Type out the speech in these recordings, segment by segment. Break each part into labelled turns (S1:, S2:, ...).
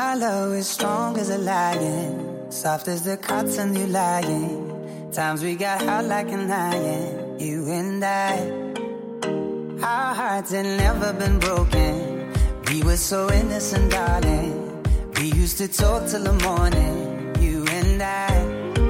S1: Our love is strong as a lion, soft as the cotton you lying. Times we got hot like an iron, you and I. Our hearts had never been broken. We were so innocent, darling. We used to talk till the morning, you and I.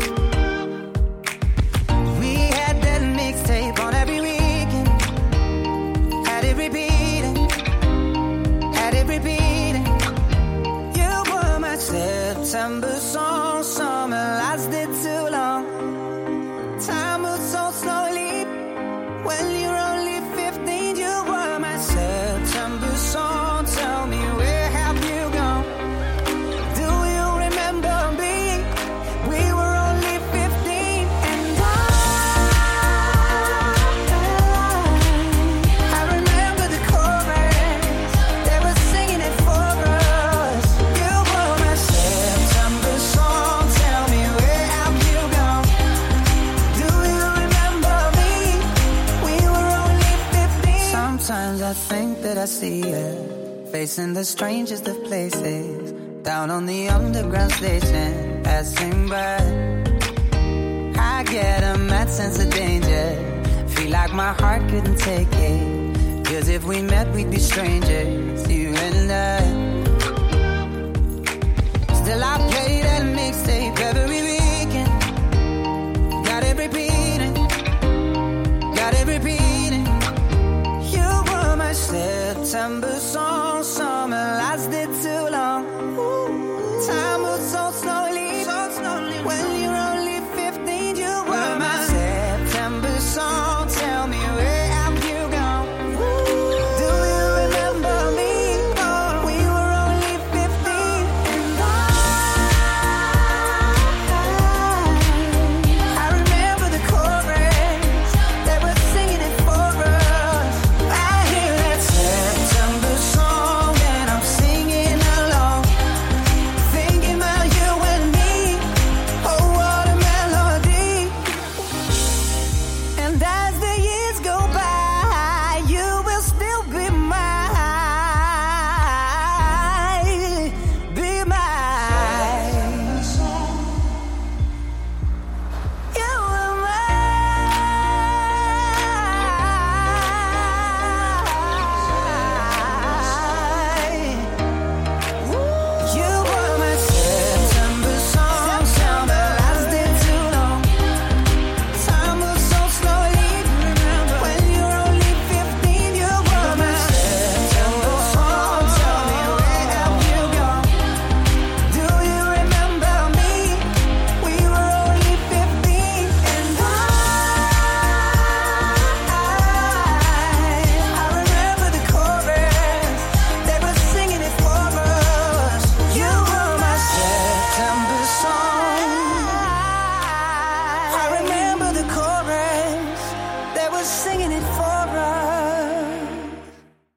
S1: We had that mixtape on every weekend. Had it repeating, had it repeating. You were my September song, summer lasted too long. Time moves so slowly when you're only 15. You were my September song. Tell me, where have you gone? Do you remember me? We were only 15, and I remember the chorus. They were singing it for us. You were my September song. Tell me, where have you gone? Do you remember me? We were only 15. Sometimes I think that I see you facing the strangest of places, down on the underground station, passing by. I get a mad sense of danger, feel like my heart couldn't take it, 'cause if we met we'd be strangers, you and I. Still I play that mixtape every week.